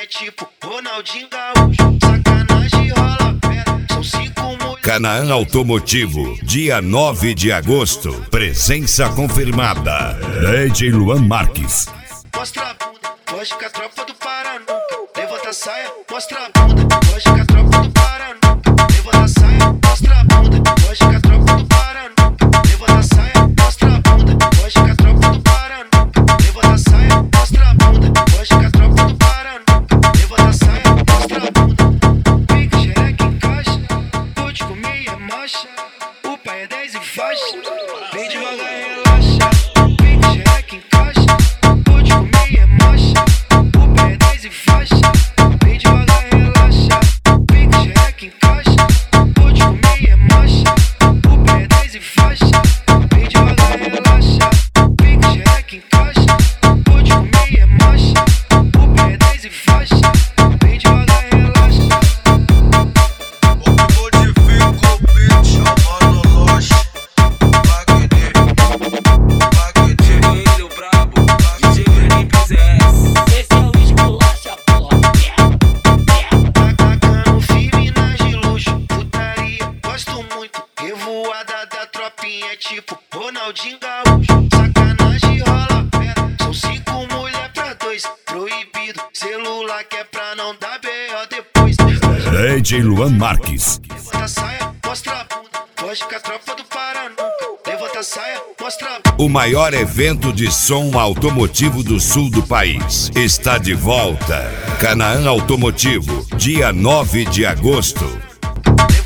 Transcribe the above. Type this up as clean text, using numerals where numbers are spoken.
é tipo Ronaldinho Gaúcho. Sacanagem rola fera, são 5 mulheres. Canaã Automotivo, dia 9 de agosto. Presença confirmada. DJ Luan Marques. Mostra a bunda, foge com a tropa do Paraná. Levanta a saia, mostra a bunda, foge com a tropa do Paraná. Levanta a saia, mostra a bunda, foge com a tropa do Paraná. Levanta a saia, mostra a bunda, foge com a tropa do Paraná. Levanta a saia, mostra a bunda, foge com a tropa do Paraná. Levanta a saia, mostra a bunda. Pica, xereca, encaixa, vou te comer e é marcha. O pai é 10 e faixa, vem devagar e relaxa. Pica, xereca, encaixa, vou te comer e é marcha. O pai é 10 e faixa, vem devagar e relaxa. Pica, xereca, encaixa, vou te comer e é marcha. O pai é 10 e faixa, vem devagar e relaxa. Pica, xereca, encaixa, vou te comer e é marcha. O pai é 10 e faixa, vem devagar e relaxa. Modifica o beat, chamando Loche. Bagulho brabo, DJ Brenin PZS. Esse é o esculacha, porra. Atacando firme nas de luxo, putaria, gosto muito. Revoada da tropinha é tipo Ronaldinho Gaúcho. Sacanagem rola fera, são 5 mulher pra 2. Proibido, celular que é pra não dar B.O. depois. DJ Luan Marques. Levanta a saia, mostra a bunda, foge com a tropa do Paraná. Levanta a saia, mostra a bunda. O maior evento de som automotivo do sul do país está de volta. Canaã Automotivo, dia 9 de agosto.